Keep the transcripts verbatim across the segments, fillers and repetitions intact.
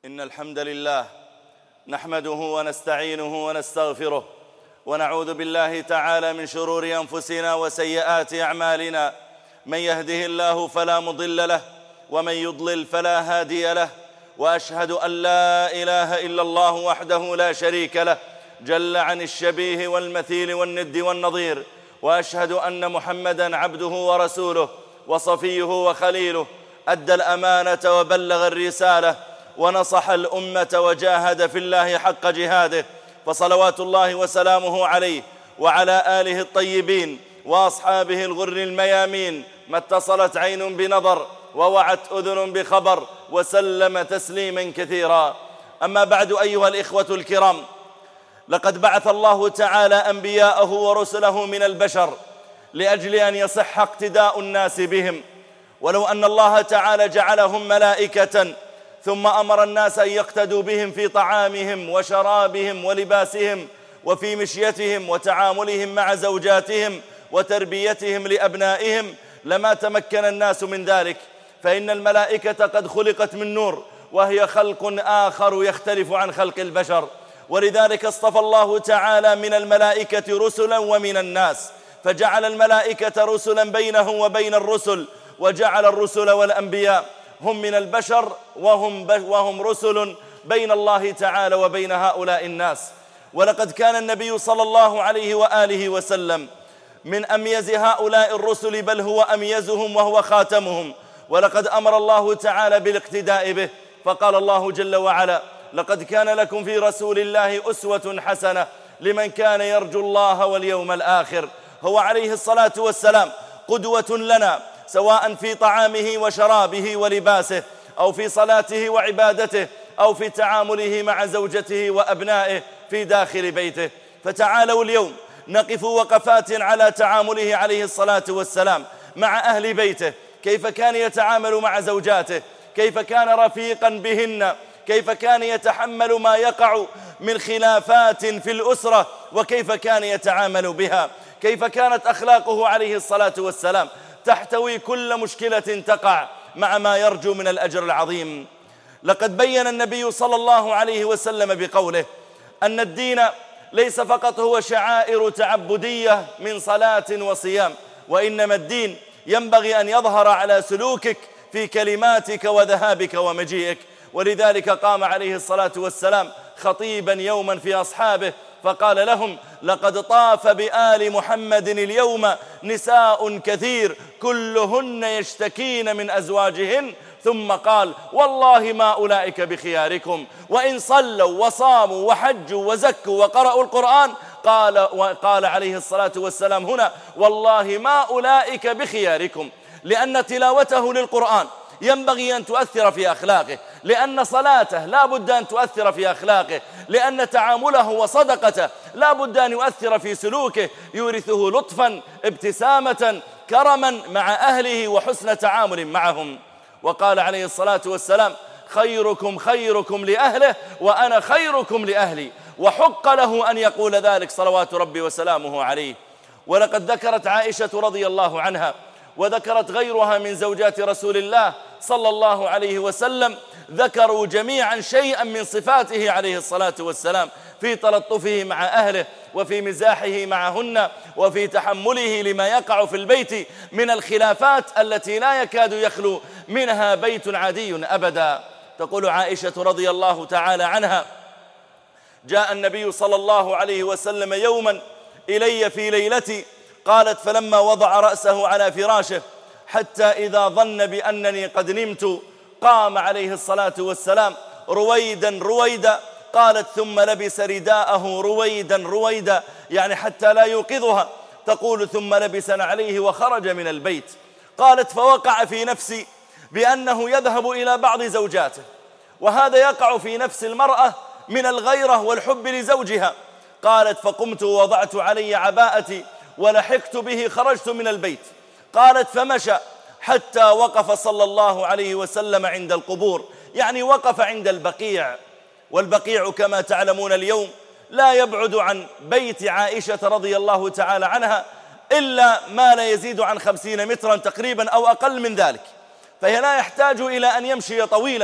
إن الحمد لله نحمده ونستعينه ونستغفره ونعوذ بالله تعالى من شرور أنفسنا وسيئات أعمالنا. من يهده الله فلا مضل له ومن يضلل فلا هادي له، وأشهد أن لا إله إلا الله وحده لا شريك له جل عن الشبيه والمثيل والند والنظير، وأشهد أن محمدًا عبده ورسوله وصفيه وخليله، أدى الأمانة وبلغ الرسالة ونصح الأمة وجاهد في الله حق جهاده، فصلوات الله وسلامه عليه وعلى آله الطيبين وأصحابه الغر الميامين، ما اتصلت عين بنظر ووعت أذن بخبر، وسلم تسليما كثيرا. أما بعد، أيها الإخوة الكرام، لقد بعث الله تعالى أنبياءه ورسله من البشر لأجل أن يصح اقتداء الناس بهم، ولو أن الله تعالى جعلهم ملائكة ثم أمر الناس أن يقتدوا بهم في طعامهم وشرابهم ولباسهم وفي مشيتهم وتعاملهم مع زوجاتهم وتربيتهم لأبنائهم لما تمكن الناس من ذلك، فإن الملائكة قد خلقت من نور، وهي خلق آخر يختلف عن خلق البشر، ولذلك اصطفى الله تعالى من الملائكة رسلا ومن الناس، فجعل الملائكة رسلا بينه وبين الرسل، وجعل الرسل والأنبياء هم من البشر وهم, وهم رسل بين الله تعالى وبين هؤلاء الناس. ولقد كان النبي صلى الله عليه وآله وسلم من أميز هؤلاء الرسل، بل هو أميزهم وهو خاتمهم، ولقد أمر الله تعالى بالاقتداء به، فقال الله جل وعلا: لقد كان لكم في رسول الله أسوة حسنة لمن كان يرجو الله واليوم الآخر. هو عليه الصلاة والسلام قدوة لنا، سواء في طعامه وشرابه ولباسه، أو في صلاته وعبادته، أو في تعامله مع زوجته وأبنائه في داخل بيته. فتعالوا اليوم نقف وقفات على تعامله عليه الصلاة والسلام مع أهل بيته، كيف كان يتعامل مع زوجاته، كيف كان رفيقا بهن، كيف كان يتحمل ما يقع من خلافات في الأسرة، وكيف كان يتعامل بها، كيف كانت أخلاقه عليه الصلاة والسلام تحتوي كل مشكلة تقع مع ما يرجو من الأجر العظيم. لقد بين النبي صلى الله عليه وسلم بقوله أن الدين ليس فقط هو شعائر تعبدية من صلاة وصيام، وإنما الدين ينبغي أن يظهر على سلوكك في كلماتك وذهابك ومجيئك. ولذلك قام عليه الصلاة والسلام خطيبا يوما في أصحابه فقال لهم: لقد طاف بآل محمد اليوم نساء كثير كلهن يشتكين من أزواجهن، ثم قال: والله ما أولئك بخياركم، وإن صلوا وصاموا وحجوا وزكوا وقرأوا القرآن، قال, وقال عليه الصلاة والسلام هنا: والله ما أولئك بخياركم، لأن تلاوته للقرآن ينبغي أن تؤثر في أخلاقه، لأن صلاته لا بد أن تؤثر في أخلاقه، لأن تعامله وصدقته لا بد أن يؤثر في سلوكه، يورثه لطفا، ابتسامة، كرما مع أهله وحسن تعامل معهم. وقال عليه الصلاة والسلام: خيركم خيركم لأهله وأنا خيركم لأهلي، وحق له أن يقول ذلك صلوات ربي وسلامه عليه. ولقد ذكرت عائشة رضي الله عنها وذكرت غيرها من زوجات رسول الله صلى الله عليه وسلم، ذكروا جميعا شيئا من صفاته عليه الصلاة والسلام في تلطفه مع أهله، وفي مزاحه معهن، وفي تحمله لما يقع في البيت من الخلافات التي لا يكاد يخلو منها بيت عادي أبدا. تقول عائشة رضي الله تعالى عنها: جاء النبي صلى الله عليه وسلم يوما إلي في ليلتي، قالت: فلما وضع رأسه على فراشه حتى إذا ظن بأنني قد نمت قام عليه الصلاة والسلام رويدا رويدا، قالت: ثم لبس رداءه رويدا رويدا، يعني حتى لا يوقظها. تقول: ثم لبس عليه وخرج من البيت. قالت: فوقع في نفسي بأنه يذهب إلى بعض زوجاته، وهذا يقع في نفس المرأة من الغيرة والحب لزوجها. قالت: فقمت ووضعت علي عباءتي ولحقت به خرجت من البيت. قالت: فمشى حتى وقف صلى الله عليه وسلم عند القبور، يعني وقف عند البقيع، والبقيع كما تعلمون اليوم لا يبعد عن بيت عائشة رضي الله تعالى عنها إلا ما لا يزيد عن خمسين مترا تقريبا أو أقل من ذلك، فهي لا يحتاج إلى أن يمشي طويلا،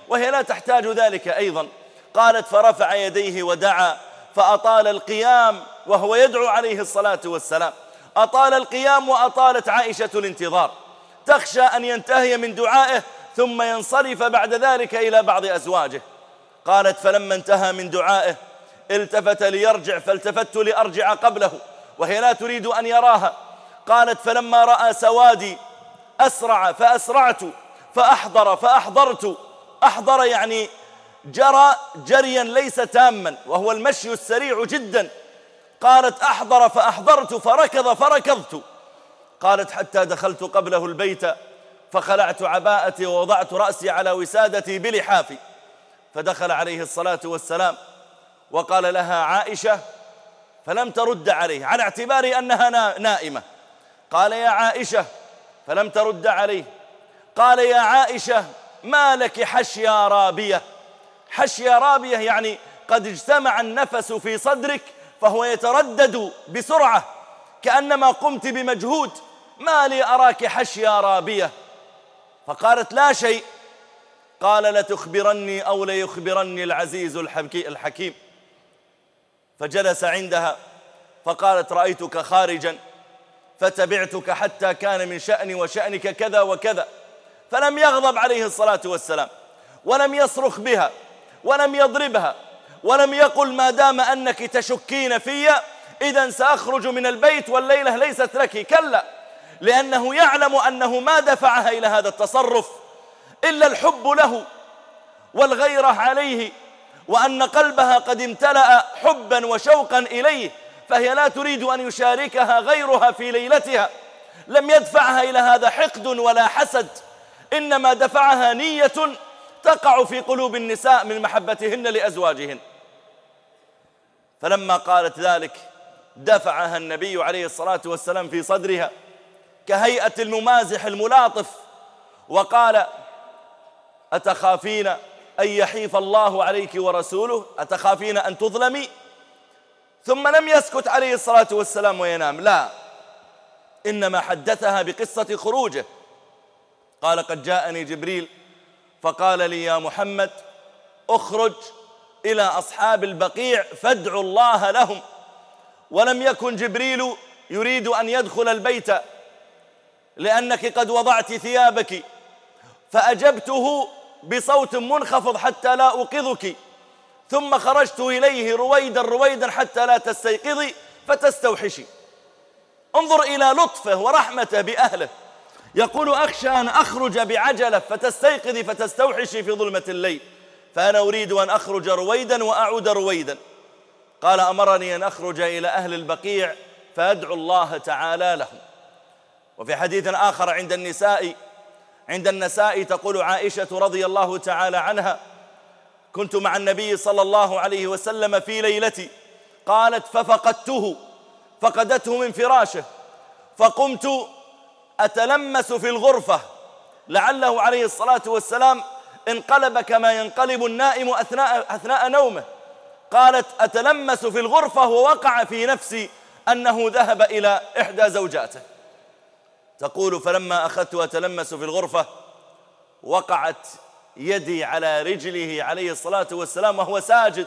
وهي لا تحتاج ذلك أيضا. قالت فرفع يديه ودعا فأطال القيام وهو يدعو عليه الصلاة والسلام، أطال القيام وأطالت عائشة الانتظار، تخشى أن ينتهي من دعائه ثم ينصرف بعد ذلك إلى بعض أزواجه. قالت فلما انتهى من دعائه التفت ليرجع فالتفت لأرجع قبله وهي لا تريد أن يراها. قالت فلما رأى سوادي أسرع فأسرعت فأحضر فأحضرت. أحضر يعني جرى جريا ليس تاما وهو المشي السريع جدا. قالت أحضر فأحضرت فركض فركضت. قالت حتى دخلت قبله البيت فخلعت عباءتي ووضعت رأسي على وسادتي بلحافي، فدخل عليه الصلاة والسلام وقال لها عائشة فلم ترد عليه على اعتبار أنها نائمة. قال يا عائشة فلم ترد عليه. قال يا عائشة ما لك حشيا رابية. حشيا رابية يعني قد اجتمع النفس في صدرك فهو يتردد بسرعة كأنما قمت بمجهود، ما لي أراك حشيا رابية. فقالت لا شيء. قال لتخبرني أو ليخبرني العزيز الحكيم. فجلس عندها فقالت رأيتك خارجا فتبعتك حتى كان من شأني وشأنك كذا وكذا. فلم يغضب عليه الصلاة والسلام ولم يصرخ بها ولم يضربها ولم يقل ما دام أنك تشكين في إذن سأخرج من البيت والليلة ليست لك. كلا، لأنه يعلم أنه ما دفعها إلى هذا التصرف إلا الحب له والغيرة عليه، وأن قلبها قد امتلأ حبا وشوقا إليه، فهي لا تريد أن يشاركها غيرها في ليلتها. لم يدفعها إلى هذا حقد ولا حسد، إنما دفعها نية تقع في قلوب النساء من محبتهن لأزواجهن. فلما قالت ذلك دفعها النبي عليه الصلاة والسلام في صدرها كهيئة الممازح الملاطف وقال أتخافين أن يحيف الله عليك ورسوله؟ أتخافين أن تظلمي؟ ثم لم يسكت عليه الصلاة والسلام وينام، لا، إنما حدثها بقصة خروجه. قال قد جاءني جبريل فقال لي يا محمد اخرج إلى أصحاب البقيع فادعوا الله لهم. ولم يكن جبريل يريد أن يدخل البيت لأنك قد وضعت ثيابك، فأجبته بصوت منخفض حتى لا أوقظك، ثم خرجت إليه رويدا رويدا حتى لا تستيقظي فتستوحشي. انظر إلى لطفه ورحمته بأهله، يقول أخشى أن أخرج بعجلة فتستيقظي فتستوحشي في ظلمة الليل، فأنا أريد أن أخرج رويدا وأعود رويدا. قال أمرني أن أخرج إلى أهل البقيع فأدعو الله تعالى لهم. وفي حديث آخر عند النساء عند النساء تقول عائشة رضي الله تعالى عنها كنت مع النبي صلى الله عليه وسلم في ليلتي، قالت ففقدته، فقدته من فراشه، فقمت أتلمس في الغرفة لعله عليه الصلاة والسلام انقلب كما ينقلب النائم أثناء, أثناء نومه. قالت أتلمس في الغرفة ووقع في نفسي أنه ذهب إلى إحدى زوجاته. تقول فلما أخذت أتلمس في الغرفة وقعت يدي على رجله عليه الصلاة والسلام وهو ساجد،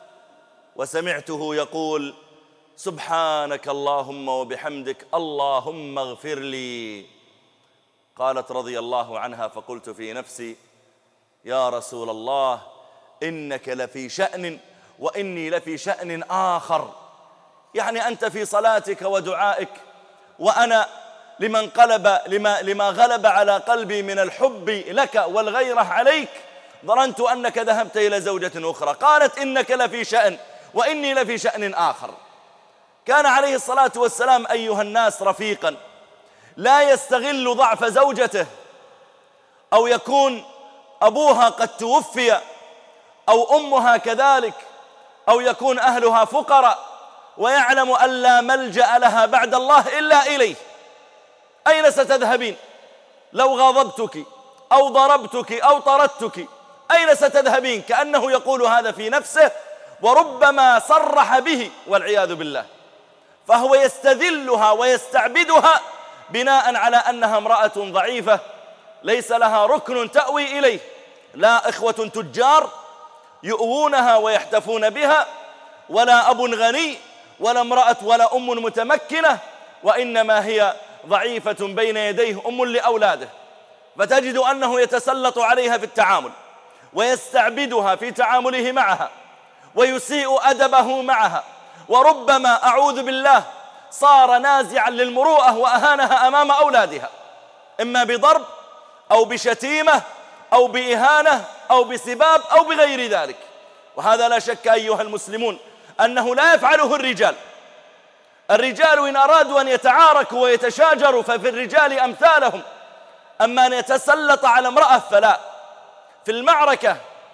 وسمعته يقول سبحانك اللهم وبحمدك اللهم اغفر لي. قالت رضي الله عنها فقلت في نفسي يا رسول الله إنك لفي شأن وإني لفي شأن آخر، يعني أنت في صلاتك ودعائك وأنا لما انقلب لما, لما غلب على قلبي من الحب لك والغيرة عليك ظننت أنك ذهبت إلى زوجة أخرى. قالت إنك لفي شأن وإني لفي شأن آخر. كان عليه الصلاة والسلام أيها الناس رفيقا، لا يستغل ضعف زوجته أو يكون أبوها قد توفي أو أمها كذلك أو يكون أهلها فقراء ويعلم أن لا ملجأ لها بعد الله إلا إليه. أين ستذهبين؟ لو غضبتك أو ضربتك أو طردتك أين ستذهبين؟ كأنه يقول هذا في نفسه وربما صرح به والعياذ بالله. فهو يستذلها ويستعبدها بناء على أنها امرأة ضعيفة ليس لها ركن تأوي إليه، لا إخوة تجار يؤوونها ويحتفون بها، ولا أب غني، ولا امرأة ولا أم متمكنة، وإنما هي ضعيفة بين يديه أم لأولاده، فتجد أنه يتسلط عليها في التعامل ويستعبدها في تعامله معها ويسيء أدبه معها، وربما أعوذ بالله صار نازعا للمروءة وأهانها أمام أولادها، إما بضرب أو بشتيمة أو بإهانة أو بسباب أو بغير ذلك. وهذا لا شك أيها المسلمون أنه لا يفعله الرجال. الرجال إن أرادوا أن يتعاركوا ويتشاجروا ففي الرجال أمثالهم، أما أن يتسلط على امرأة فلا. في المعركة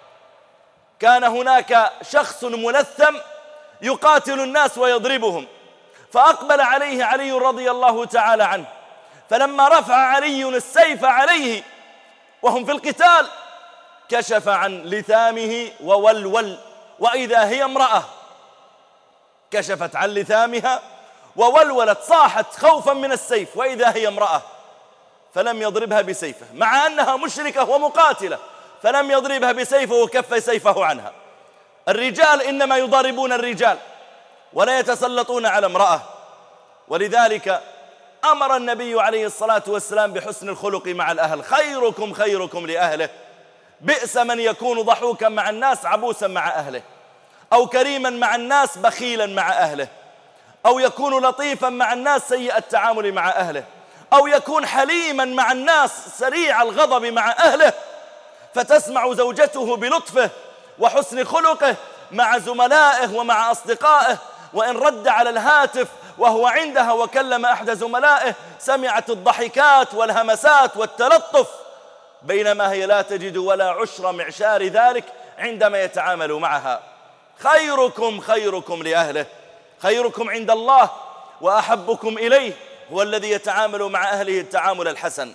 كان هناك شخص ملثم يقاتل الناس ويضربهم، فأقبل عليه علي رضي الله تعالى عنه، فلما رفع علي السيف عليه وهم في القتال كشف عن لثامه وولول، وإذا هي امرأة، كشفت عن لثامها وولولت صاحت خوفا من السيف، وإذا هي امرأة، فلم يضربها بسيفه مع أنها مشركة ومقاتلة، فلم يضربها بسيفه وكف سيفه عنها. الرجال إنما يضاربون الرجال ولا يتسلطون على امرأة. ولذلك أمر النبي عليه الصلاة والسلام بحسن الخلق مع الأهل. خيركم خيركم لأهله. بئس من يكون ضحوكا مع الناس عبوسا مع أهله، أو كريما مع الناس بخيلا مع أهله، أو يكون لطيفا مع الناس سيء التعامل مع أهله، أو يكون حليما مع الناس سريع الغضب مع أهله، فتسمع زوجته بلطفه وحسن خلقه مع زملائه ومع أصدقائه، وإن رد على الهاتف وهو عندها وكلم أحد زملائه سمعت الضحكات والهمسات والتلطف، بينما هي لا تجد ولا عشر معشار ذلك عندما يتعامل معها. خيركم خيركم لأهله. خيركم عند الله وأحبكم إليه هو الذي يتعامل مع أهله التعامل الحسن.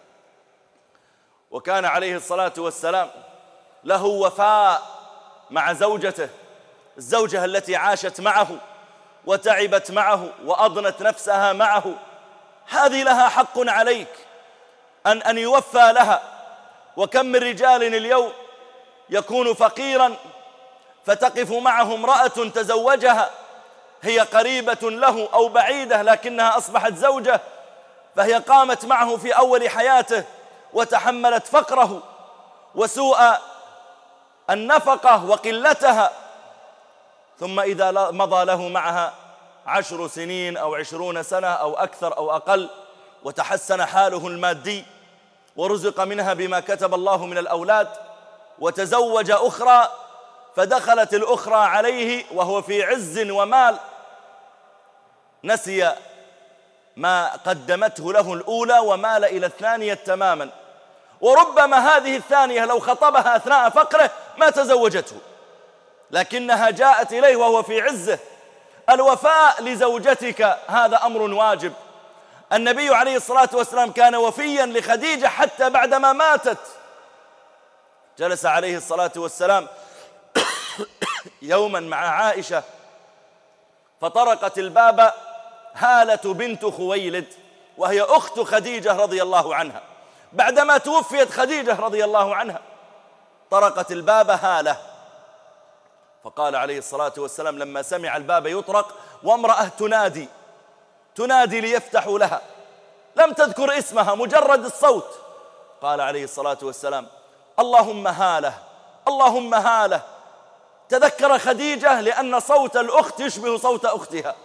وكان عليه الصلاة والسلام له وفاء مع زوجته، الزوجة التي عاشت معه وتعبت معه وأضنت نفسها معه، هذه لها حق عليك أن أن يوفى لها. وكم من رجال اليوم يكون فقيرا فتقف معه امرأة تزوجها، هي قريبة له أو بعيدة لكنها أصبحت زوجة، فهي قامت معه في أول حياته وتحملت فقره وسوء النفقة وقلتها، ثم إذا مضى له معها عشر سنين أو عشرون سنة أو أكثر أو أقل وتحسن حاله المادي ورزق منها بما كتب الله من الأولاد وتزوج أخرى، فدخلت الأخرى عليه وهو في عز ومال، نسي ما قدمته له الأولى ومال إلى الثانية تماما، وربما هذه الثانية لو خطبها أثناء فقره ما تزوجته، لكنها جاءت إليه وهو في عزه. الوفاء لزوجتك هذا أمر واجب. النبي عليه الصلاة والسلام كان وفيا لخديجة حتى بعدما ماتت. جلس عليه الصلاة والسلام يوما مع عائشة فطرقت الباب هالة بنت خويلد وهي أخت خديجة رضي الله عنها، بعدما توفيت خديجة رضي الله عنها طرقت الباب هالة، فقال عليه الصلاة والسلام لما سمع الباب يطرق وامرأة تنادي تنادي ليفتحوا لها، لم تذكر اسمها مجرد الصوت، قال عليه الصلاة والسلام اللهم هالة اللهم هالة. تذكر خديجة لأن صوت الأخت يشبه صوت أختها،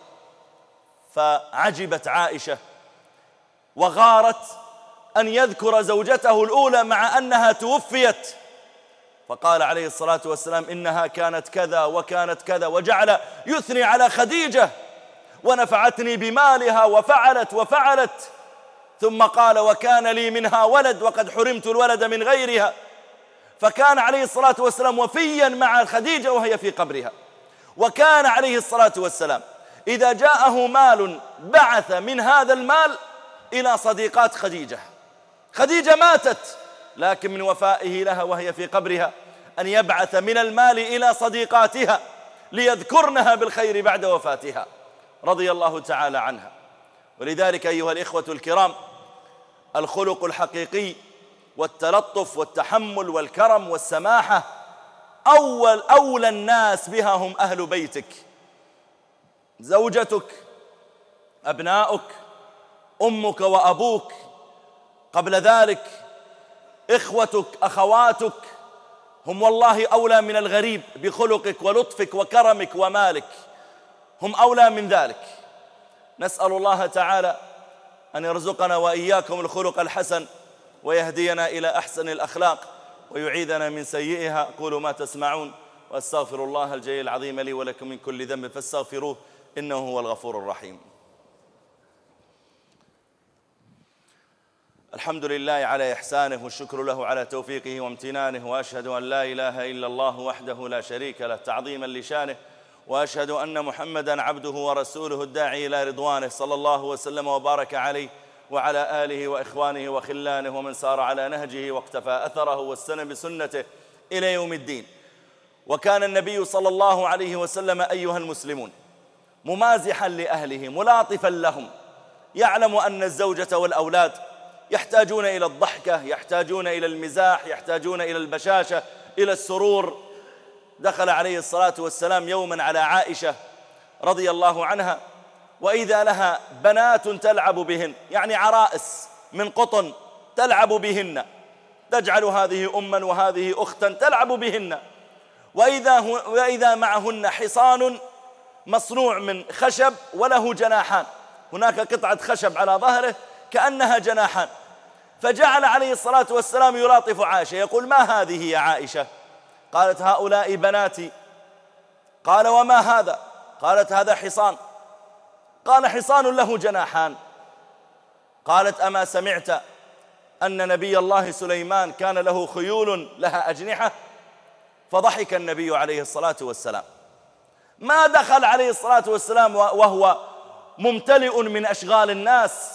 فعجبت عائشة وغارت أن يذكر زوجته الأولى مع أنها توفيت، فقال عليه الصلاة والسلام إنها كانت كذا وكانت كذا، وجعل يثني على خديجة ونفعتني بمالها وفعلت وفعلت، ثم قال وكان لي منها ولد وقد حرمت الولد من غيرها. فكان عليه الصلاة والسلام وفيا مع خديجة وهي في قبرها. وكان عليه الصلاة والسلام إذا جاءه مال بعث من هذا المال إلى صديقات خديجة. خديجة ماتت لكن من وفائه لها وهي في قبرها أن يبعث من المال إلى صديقاتها ليذكرنها بالخير بعد وفاتها رضي الله تعالى عنها. ولذلك أيها الإخوة الكرام الخلق الحقيقي والتلطف والتحمل والكرم والسماحة. أول أولى الناس بها هم أهل بيتك، زوجتك، أبناؤك، أمك وأبوك، قبل ذلك إخوتك، أخواتك، هم والله أولى من الغريب بخلقك ولطفك وكرمك ومالك، هم أولى من ذلك. نسأل الله تعالى أن يرزقنا وإياكم الخلق الحسن ويهدينا إلى أحسن الأخلاق ويعيذنا من سيئها. أقول ما تسمعون وأستغفر الله الجليل العظيم لي ولكم من كل ذنب فاستغفروه إنه هو الغفور الرحيم. الحمد لله على إحسانه والشكر له على توفيقه وامتنانه، وأشهد أن لا إله إلا الله وحده لا شريك له تعظيما لشانه، وأشهد أن محمدًا عبده ورسوله الداعي إلى رضوانه، صلى الله وسلم وبارك عليه وعلى آله وإخوانه وخلانه ومن سار على نهجه واقتفى أثره واستنى بسنته إلى يوم الدين. وكان النبي صلى الله عليه وسلم أيها المسلمون ممازحا لأهله ملاطفا لهم، يعلم أن الزوجة والأولاد يحتاجون إلى الضحكة، يحتاجون إلى المزاح، يحتاجون إلى البشاشة، إلى السرور. دخل عليه الصلاة والسلام يوما على عائشة رضي الله عنها وإذا لها بنات تلعب بهن، يعني عرائس من قطن تلعب بهن، تجعل هذه أما وهذه أختا تلعب بهن، وإذا, وإذا معهن حصان مصنوع من خشب وله جناحان، هناك قطعة خشب على ظهره كأنها جناحان. فجعل عليه الصلاة والسلام يلاطف عائشة يقول: ما هذه يا عائشة؟ قالت: هؤلاء بناتي. قال: وما هذا؟ قالت: هذا حصان. قال: حصان له جناحان. قالت: أما سمعت أن نبي الله سليمان كان له خيول لها أجنحة؟ فضحك النبي عليه الصلاة والسلام. ما دخل عليه الصلاة والسلام وهو ممتلئ من أشغال الناس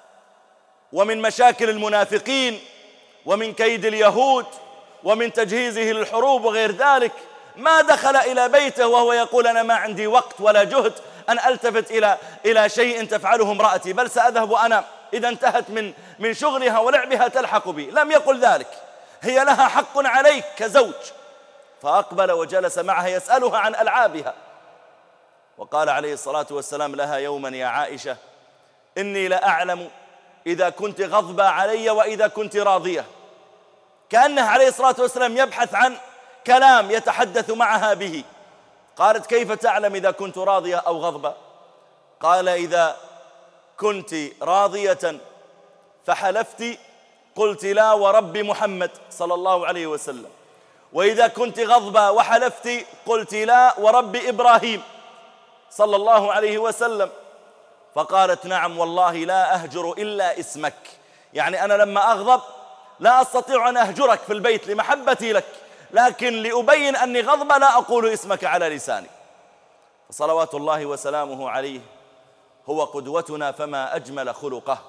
ومن مشاكل المنافقين ومن كيد اليهود ومن تجهيزه للحروب وغير ذلك، ما دخل إلى بيته وهو يقول: أنا ما عندي وقت ولا جهد أن ألتفت إلى إلى شيء تفعله امرأتي، بل سأذهب أنا إذا انتهت من من شغلها ولعبها تلحق بي. لم يقل ذلك، هي لها حق عليك كزوج. فأقبل وجلس معها يسألها عن ألعابها، وقال عليه الصلاة والسلام لها يوما: يا عائشة، إني لأعلم إذا كنت غضبة علي وإذا كنت راضية. كأنه عليه الصلاة والسلام يبحث عن كلام يتحدث معها به. قالت: كيف تعلم إذا كنت راضية أو غضبة؟ قال: إذا كنت راضية فحلفت قلت لا ورب محمد صلى الله عليه وسلم، وإذا كنت غضبة وحلفت قلت لا ورب إبراهيم صلى الله عليه وسلم. فقالت: نعم والله لا أهجر إلا اسمك، يعني أنا لما أغضب لا أستطيع أن أهجرك في البيت لمحبتي لك، لكن لأبين أني غضبة لا أقول اسمك على لساني. فصلوات الله وسلامه عليه هو قدوتنا، فما أجمل خلقه.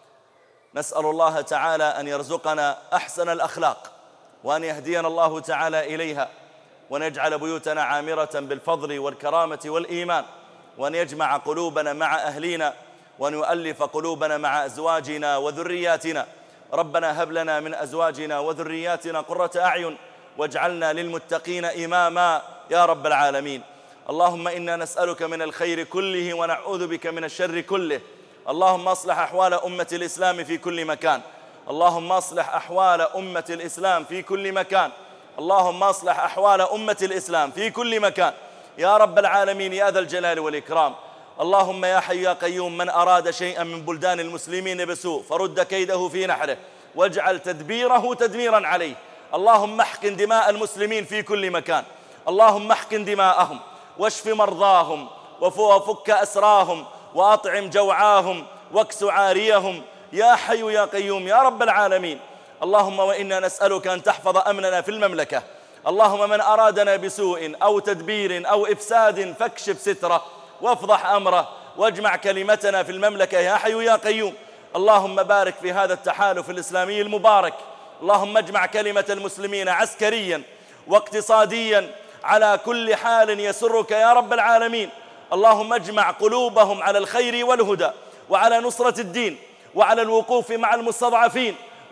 نسأل الله تعالى أن يرزقنا أحسن الأخلاق وأن يهدينا الله تعالى إليها، وأن يجعل بيوتنا عامرة بالفضل والكرامة والإيمان، وأن يجمع قلوبنا مع أهلينا، وأن يؤلف قلوبنا مع أزواجنا وذرياتنا. ربنا هب لنا من أزواجنا وذرياتنا قرة أعين واجعلنا للمتقين إماما يا رب العالمين. اللهم إنا نسألك من الخير كله ونعوذ بك من الشر كله. اللهم أصلح أحوال أمة الإسلام في كل مكان، اللهم أصلح أحوال أمة الإسلام في كل مكان، اللهم أصلح أحوال أمة الإسلام في كل مكان يا رب العالمين يا ذا الجلال والإكرام. اللهم يا حي يا قيوم، من أراد شيئا من بلدان المسلمين بسوء فرد كيده في نحره واجعل تدبيره تدميرا عليه. اللهم احقن دماء المسلمين في كل مكان، اللهم احقن دماءهم واشف مرضاهم وفك أسراهم وأطعم جوعاهم واكس عاريهم يا حي يا قيوم يا رب العالمين. اللهم وإنا نسألك أن تحفظ أمننا في المملكة. اللهم من أرادنا بسوء أو تدبير أو إفساد فاكشف ستره وافضح أمره واجمع كلمتنا في المملكة يا حي يا قيوم. اللهم بارك في هذا التحالف الإسلامي المبارك، اللهم اجمع كلمة المسلمين عسكريا واقتصاديا على كل حال يسرك يا رب العالمين. اللهم اجمع قلوبهم على الخير والهدى وعلى نصرة الدين وعلى الوقوف مع المستضعفين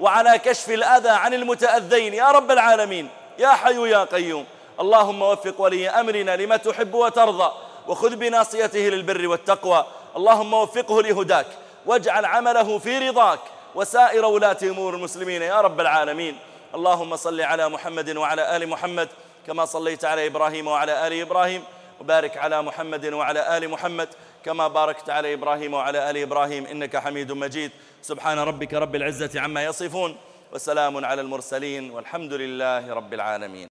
وعلى كشف الأذى عن المتأذين يا رب العالمين يا حي يا قيوم. اللهم وفق ولي أمرنا لما تحب وترضى، وخذ بناصيته للبر والتقوى. اللهم وفقه لهداك، واجعل عمله في رضاك وسائر ولاة أمور المسلمين يا رب العالمين. اللهم صل على محمد وعلى آل محمد كما صليت على إبراهيم وعلى آل إبراهيم، وبارك على محمد وعلى آل محمد كما باركت على إبراهيم وعلى آل إبراهيم إنك حميد مجيد. سبحان ربك رب العزة عما يصفون، وسلام على المرسلين، والحمد لله رب العالمين.